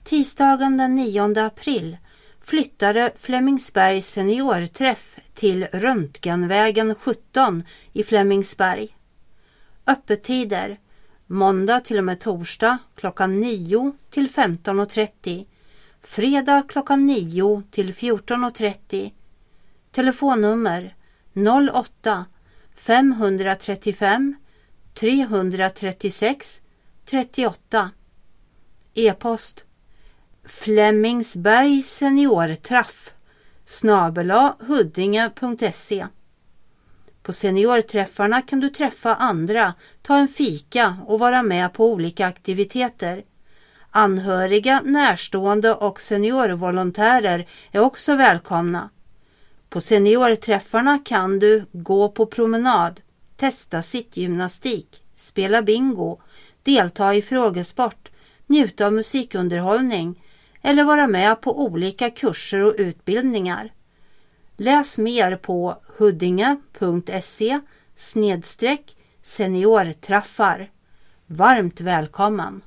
Tisdagen den 9 april flyttade Flemingsberg seniorträff till Röntgenvägen 17 i Flemingsberg. Öppettider: måndag till och med torsdag klockan 9 till 15.30, fredag klockan 9 till 14.30. Telefonnummer 08 535 336 38. E-post Flemingsberg seniorträff @huddinge.se. På seniorträffarna kan du träffa andra, ta en fika och vara med på olika aktiviteter. Anhöriga, närstående och seniorvolontärer är också välkomna. På seniorträffarna kan du gå på promenad, testa sittgymnastik, spela bingo, delta i frågesport, njuta av musikunderhållning eller vara med på olika kurser och utbildningar. Läs mer på huddinge.se/seniorträffar. Varmt välkommen!